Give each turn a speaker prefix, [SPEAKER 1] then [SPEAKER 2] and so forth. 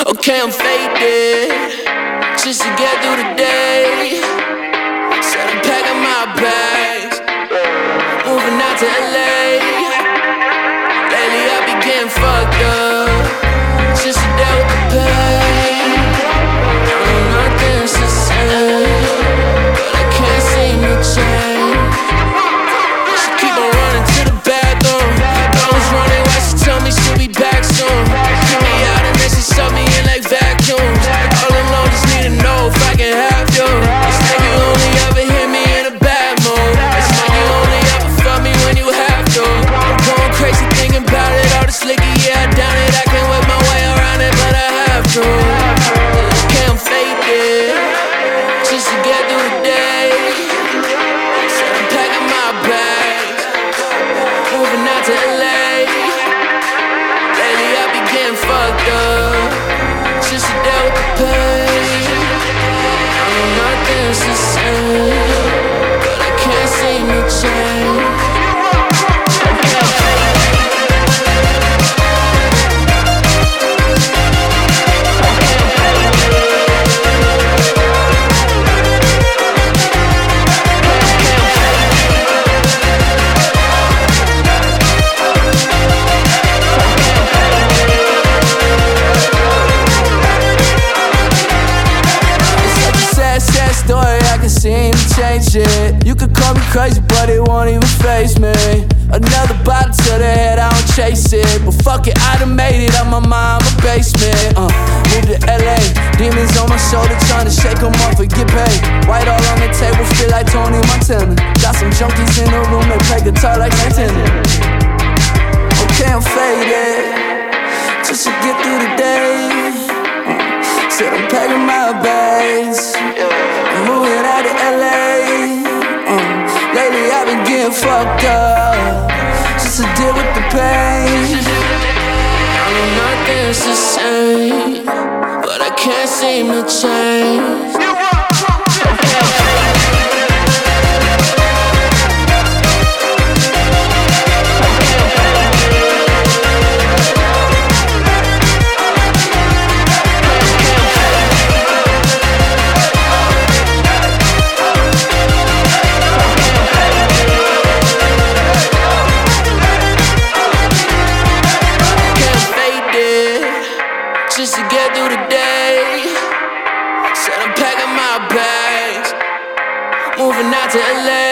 [SPEAKER 1] Okay, I'm faded just to get through the day. Said I'm packing my bags, moving out to LA. Lately I be getting fucked up just to deal with the pain. I know nothing's the same, but I can't seem to change. She keep on running to the bathroom. I was running while she told me she'll be back soon. Kick me out and then she suck me in like vacuums. All alone, just need to know if I can have you. It's like you only ever hear me in a bad mood. It's like you only ever felt me when you have to. I'm going crazy thinking about it, all this liquor, yeah, I down it. I can't whip my way around it, but I have to. Okay, I'm faded just to get through the day. Said I'm packing my bags, moving out to LA. Lately I be getting fucked up just to deal with the pain. I know nothing's the same, but I can't seem to change. Story, I can seem to change it. You could call me crazy, but it won't even faze me. Another bottle to the head, I don't chase it. But fuck it, I done made it out my mind, my basement. Moved to LA, demons on my shoulder, trying to shake them off and get paid. White all on the table, feel like Tony Montana. Got some junkies in the room, they play guitar like Santana. Okay, I'm faded just to get through the day. Said I'm packing my bags, moving out to LA. Lately I've been getting fucked up just to deal with the pain. I know nothing's the same, but I can't seem to change. Just to get through the day. Said I'm packing my bags, moving out to LA.